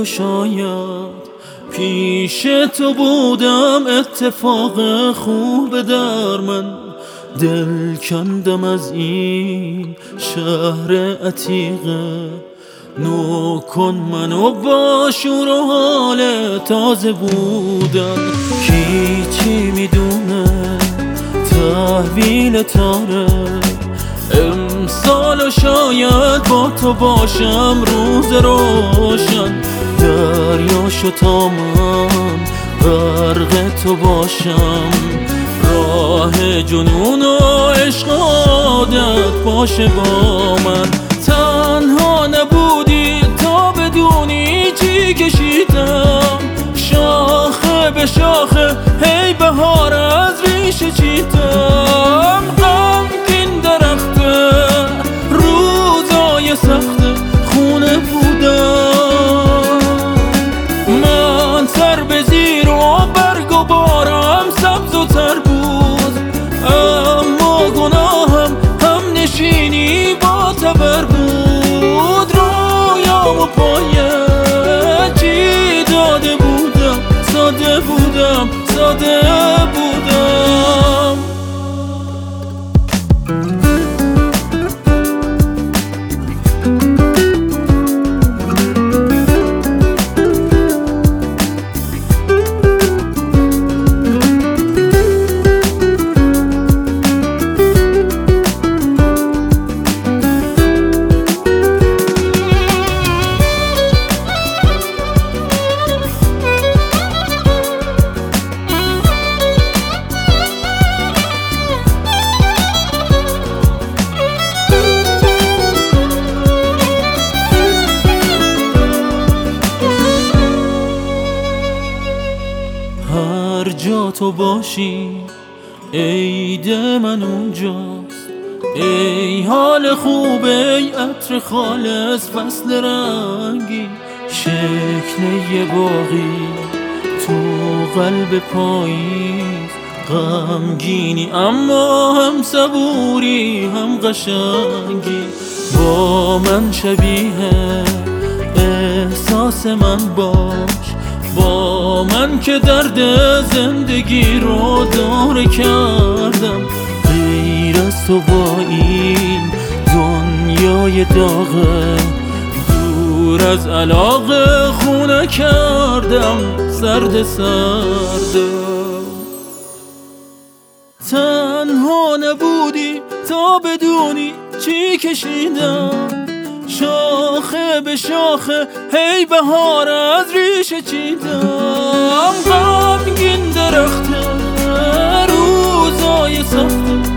و شاید پیش تو بودم اتفاق خوب در من دل کندم از این شهر عتیقه نو کن منو با شور و حال تازه بودن کی میدونه تحویل تاره امسال شاید با تو باشم روز روشن دریاشو تا من غرق تو باشم راه جنون و عشق عادت باشه با من تنها نبودی تا بدونی چی کشیدم شاخه به شاخه هی بهار از ریشه چیدم غمگین درخته روزای سخته خونه بودم من سر به زیر و برگ و بارم سبز و تر بود اما گناهم هم نشینی با تبر بود رویام و پایه چی داده بودم ساده بودم هر جا تو باشی عید من اونجاست ای حال خوب ای عطر خالص فصل رنگی شکل یه باغی تو قلب پاییز غمگینی اما هم صبوری هم قشنگی با من شبیه احساس من باش با من که درد زندگی رو دور کردم غیر از تو با این دنیای داغه دور از علاقه خونه کردم سرد تنها نبودی تا بدونی چی کشیدم شاخه به شاخه هی بهار از ریشه چیدم غمگین درخته روزای سخته